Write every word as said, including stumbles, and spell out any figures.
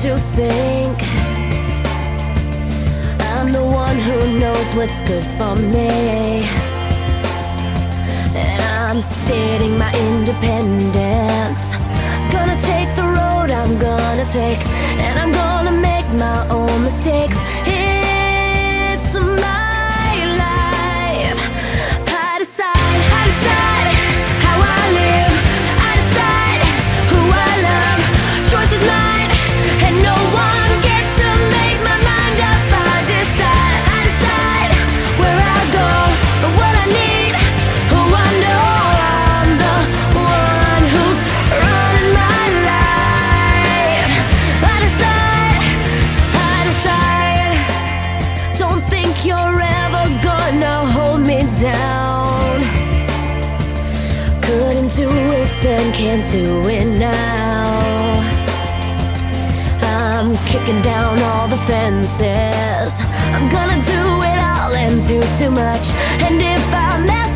to think I'm the one who knows what's good for me, and I'm stating my independence. Gonna take the road I'm gonna take, and I'm gonna make my own mistakes. It's my life. I decide, I decide how I live. I decide who I love. Choice is mine, and no one gets to make my mind up. I decide, I decide where I go, what I need, who I know. I'm the one who's running my life. I decide, I decide. Don't think you're ever gonna hold me down. Couldn't do it then, can't do it now. I'm kicking down all the fences. I'm gonna do it all and do too much. And if I mess